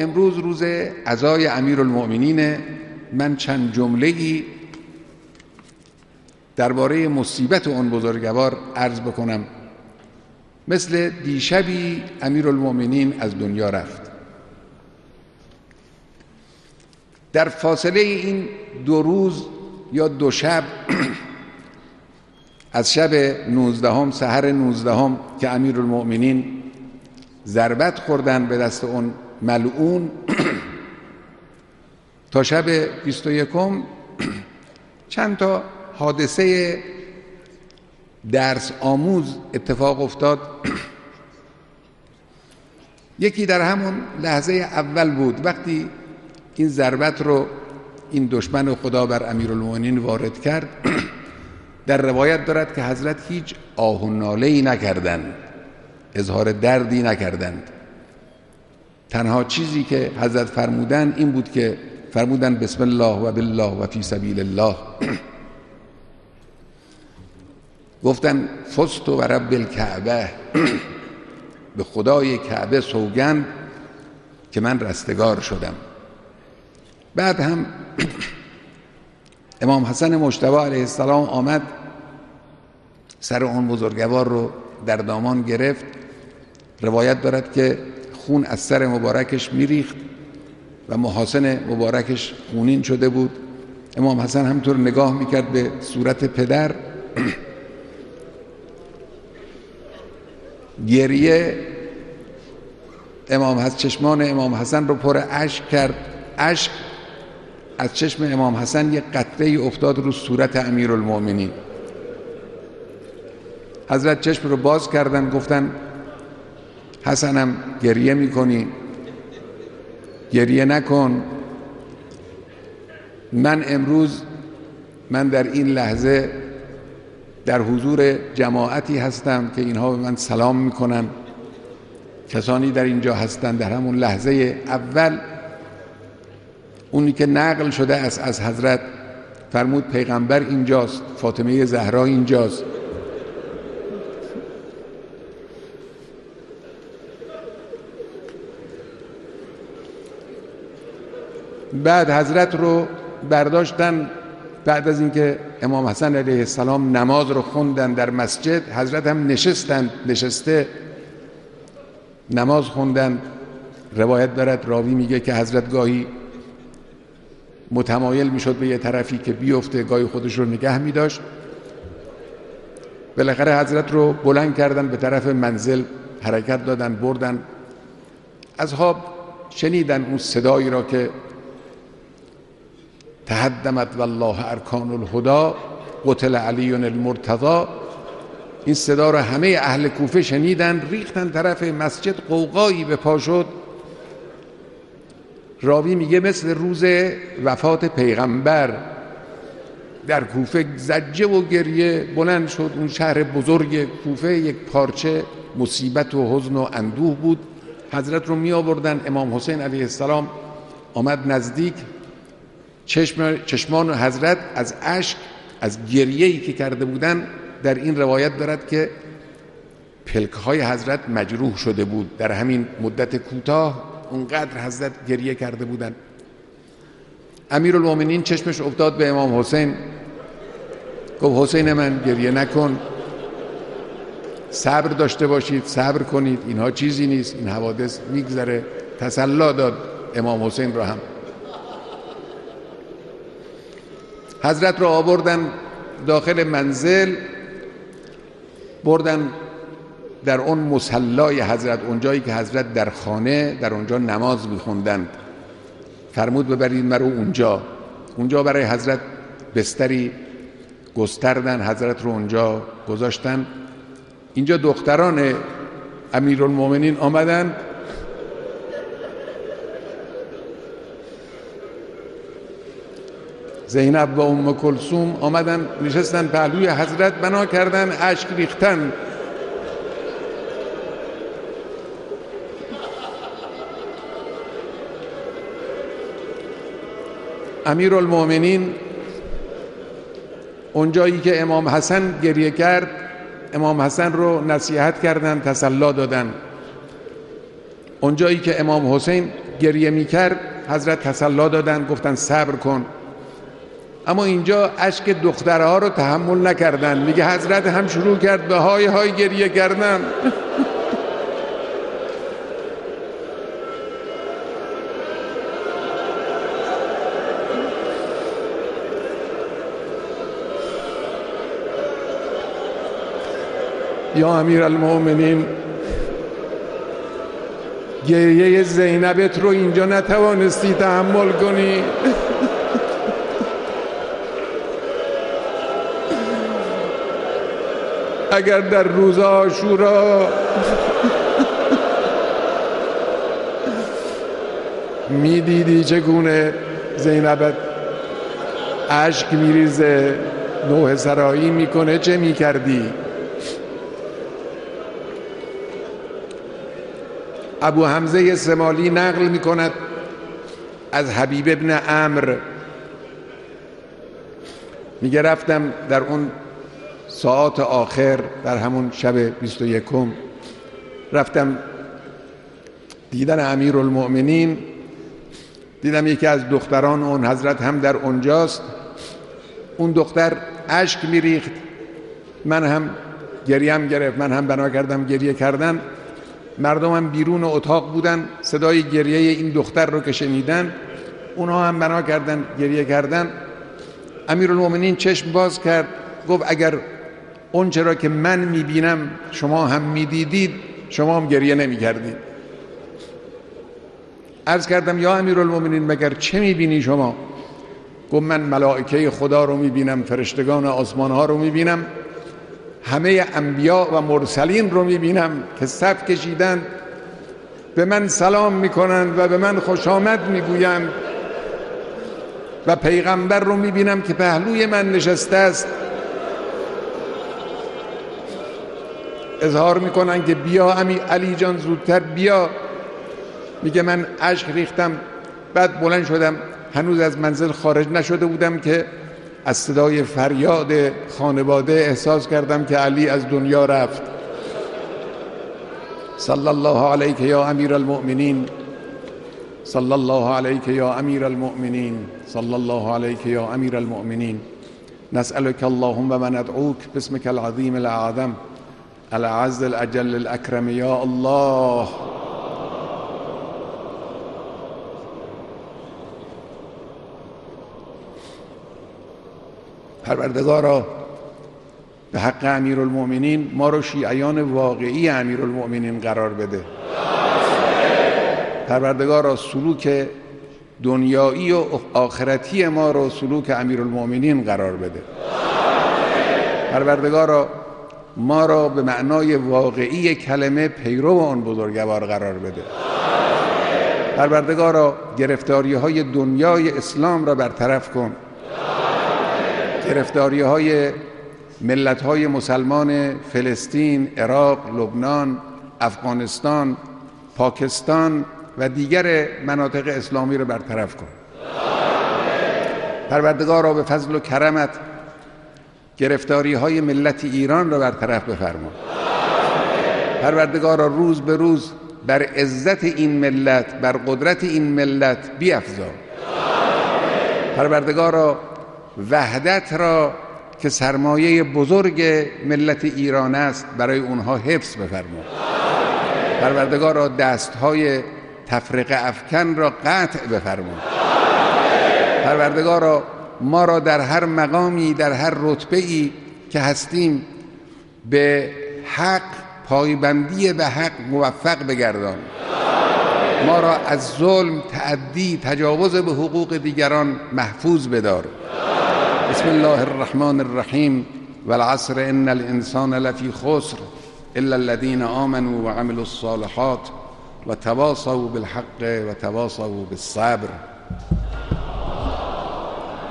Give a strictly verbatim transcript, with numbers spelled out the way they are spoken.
امروز روز عزای امیرالمؤمنین. من چند جمله‌ای درباره مصیبت اون بزرگوار عرض بکنم. مثل دیشبی امیرالمؤمنین از دنیا رفت. در فاصله این دو روز یا دو شب از شب نوزدهم، سحر نوزدهم که امیرالمؤمنین ضربت خوردن به دست اون ملعون تا شب بیست و یکم چند تا حادثه درس آموز اتفاق افتاد. یکی در همون لحظه اول بود وقتی این ضربت رو این دشمن خدا بر امیرالمؤمنین وارد کرد. در روایت دارد که حضرت هیچ آه و ناله‌ای نکردند، اظهار دردی نکردند. تنها چیزی که حضرت فرمودن این بود که فرمودن بسم الله و بالله و فی سبیل الله. گفتن فزت و رب الکعبه، به خدای کعبه سوگند که من رستگار شدم. بعد هم امام حسن مجتبی علیه السلام آمد سر اون بزرگوار رو در دامان گرفت. روایت دارد که خون از سر مبارکش میریخت و محاسن مبارکش خونین شده بود. امام حسن همطور نگاه میکرد به صورت پدر. گریه امام حسن چشمان امام حسن رو پر اشک کرد. اشک از چشم امام حسن یک قطره افتاد رو صورت امیرالمؤمنین. حضرت چشم رو باز کردن، گفتن حسنم گریه میکنی؟ گریه نکن. من امروز من در این لحظه در حضور جماعتی هستم که اینها به من سلام میکنن. کسانی در اینجا هستند در همون لحظه اول اونی که نقل شده است از حضرت فرمود پیغمبر اینجاست، فاطمه زهرا اینجاست. بعد حضرت رو برداشتن. بعد از اینکه امام حسن علیه السلام نماز رو خوندن در مسجد، حضرت هم نشستن نشسته نماز خوندن. روایت دارد راوی میگه که حضرت گاهی متمایل میشد به یه طرفی که بیفته، گاهی خودش رو نگه میداشت. بالاخره حضرت رو بلند کردن به طرف منزل حرکت دادن بردن. اصحاب شنیدن اون صدایی را که تهدمت والله ارکان الهدی قتل علی المرتضی. این صدا را همه اهل کوفه شنیدن، ریختن طرف مسجد، قوقایی به پا شد. راوی میگه مثل روز وفات پیغمبر در کوفه زجه و گریه بلند شد. اون شهر بزرگ کوفه یک پارچه مصیبت و حزن و اندوه بود. حضرت رو می آوردن. امام حسین علیه السلام آمد نزدیک. چشم چشمان حضرت از اشک، از گریه‌ای که کرده بودن، در این روایت دارد که پلک‌های حضرت مجروح شده بود. در همین مدت کوتاه اونقدر حضرت گریه کرده بودن. امیرالمؤمنین چشمش افتاد به امام حسین، گفت حسین من گریه نکن، صبر داشته باشید، صبر کنید، اینها چیزی نیست، این حوادث میگذره. تسلی داد امام حسین را هم. حضرت را آوردن داخل منزل، بردن در اون مصلای حضرت، اونجایی که حضرت در خانه در اونجا نماز می‌خوندند. فرمود ببرید مرا اونجا. اونجا برای حضرت بستری گستردن، حضرت رو اونجا گذاشتن. اینجا دختران امیرالمؤمنین آمدن، زینب و ام کلثوم آمدن نشستن پهلوی حضرت، بنا کردن، اشک ریختن. امیرالمؤمنین اونجایی که امام حسن گریه کرد، امام حسن رو نصیحت کردن، تسلی دادن. اونجایی که امام حسین گریه میکرد حضرت تسلی دادن، گفتن صبر کن. اما اینجا اشک دخترها رو تحمل نکردن، میگه حضرت هم شروع کرد به های های گریه کردن. یا امیر المؤمنین، گریه زینبت رو اینجا نتوانستی تحمل کنی. اگر در روز عاشورا میدیدی چگونه زینبت اشک میریزه، نوحه سرایی میکنه، چه میکردی؟ ابو حمزه سمالی نقل میکند از حبیب ابن عمرو، میگه رفتم در اون ساعات آخر، در همون شب بیست و یکم رفتم دیدن امیرالمؤمنین، دیدم یکی از دختران اون حضرت هم در اونجاست. اون دختر اشک میریخت، من هم گریم گرفت، من هم بنا کردم گریه کردن. مردم هم بیرون اتاق بودن، صدای گریه این دختر رو که شنیدن اونها هم بنا کردن گریه کردن. امیرالمؤمنین چشم باز کرد، گفت اگر اون چرا که من میبینم شما هم میدیدید، شما هم گریه نمیکردید. عرض کردم یا امیرالمؤمنین مگر چه میبینی شما؟ گفت من ملائکه خدا رو میبینم، فرشتگان آسمان ها رو میبینم، همه انبیا و مرسلین رو میبینم که صف کشیدن، به من سلام میکنند و به من خوش آمد میگویند، و پیغمبر رو میبینم که پهلوی من نشسته است، اظهار میکنن که بیا امی علی جان زودتر بیا. میگه من اشک ریختم، بعد بلند شدم، هنوز از منزل خارج نشده بودم که از صدای فریاد خانواده احساس کردم که علی از دنیا رفت. صلی الله علیک یا امیر المؤمنین، صلی الله علیک یا امیر المؤمنین، صلی الله علیک یا امیر المؤمنین. نسألك اللهم و ندعوك باسمك العظیم الاعظم الأعز الأجل الأكرم یا الله. پروردگارا به حق امیرالمؤمنین ما رو شیعیان واقعی امیرالمؤمنین قرار بده. پروردگارا سلوک دنیایی و آخرتی ما رو سلوک امیرالمؤمنین قرار بده. پروردگارا ما را به معنای واقعی کلمه پیرو آن بزرگوار قرار بده. پروردگارا گرفتاری های دنیای اسلام را برطرف کن. گرفتاری های ملت های مسلمان فلسطین، عراق، لبنان، افغانستان، پاکستان و دیگر مناطق اسلامی را برطرف کن. پروردگارا به فضل و کرمت گرفتاری های ملت ایران را برطرف بفرما. پروردگارا روز به روز بر عزت این ملت، بر قدرت این ملت بیفزا. پروردگارا وحدت را که سرمایه بزرگ ملت ایران است برای اونها حفظ بفرما. پروردگارا دستهای تفرقه افکن را قطع بفرما. پروردگارا ما را در هر مقامی، در هر رتبه‌ای که هستیم به حق، پایبندی به حق موفق بگردان. ما را از ظلم، تعدی، تجاوز به حقوق دیگران محفوظ بدار. بسم الله الرحمن الرحیم والعصر ان الانسان لفی خسر الا الذين آمنوا وعملوا الصالحات وتواصوا بالحق وتواصوا بالصبر.